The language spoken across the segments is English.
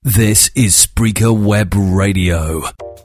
This is Spreaker Web Radio.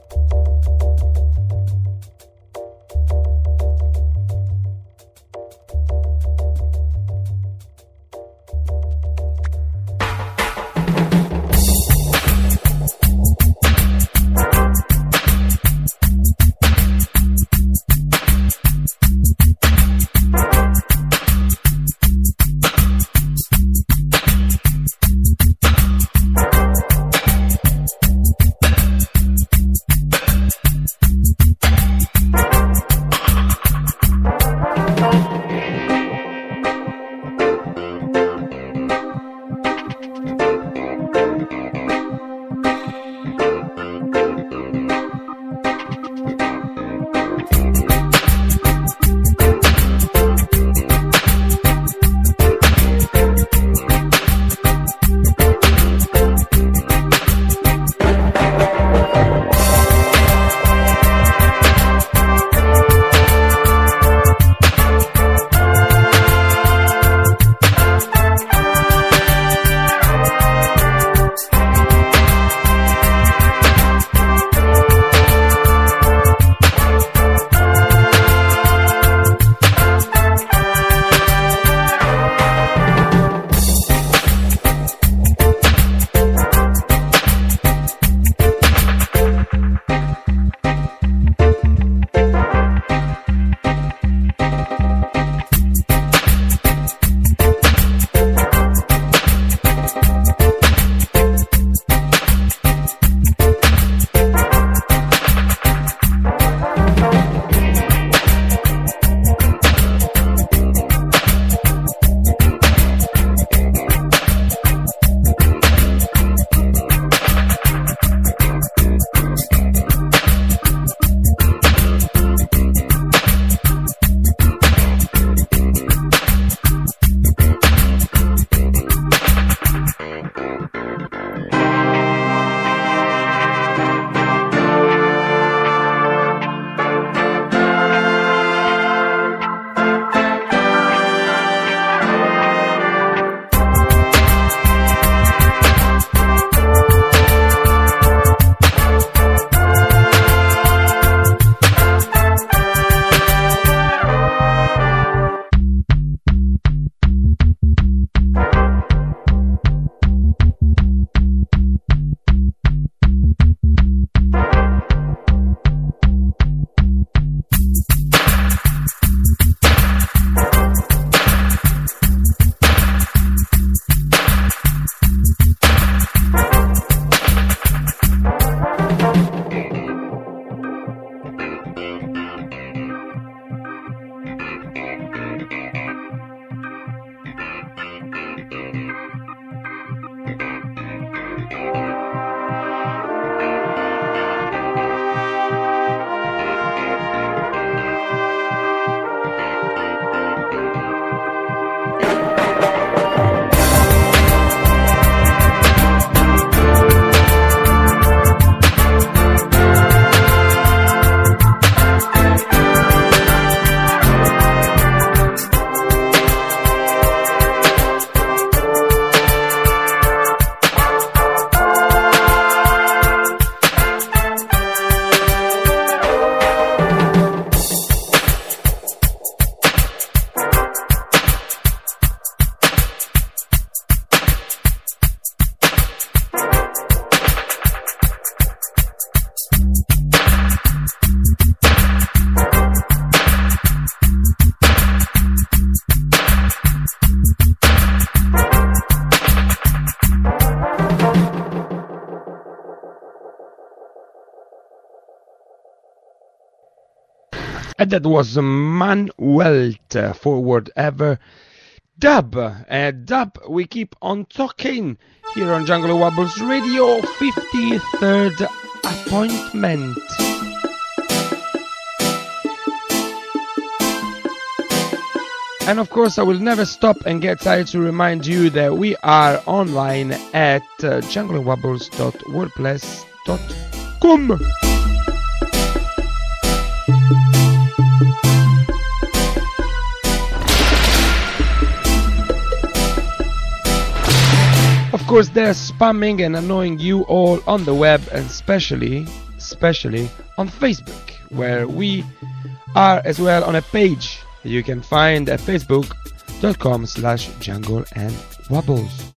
And that was Manuel Forward Ever Dub. Dub, we keep on talking here on Jungle Wobbles Radio, 53rd appointment. And of course, I will never stop and get tired to remind you that we are online at jungleandwobbles.wordpress.com. course, they're spamming and annoying you all on the web, and especially on Facebook, where we are as well on a page you can find at facebook.com/Jungle and Wobbles.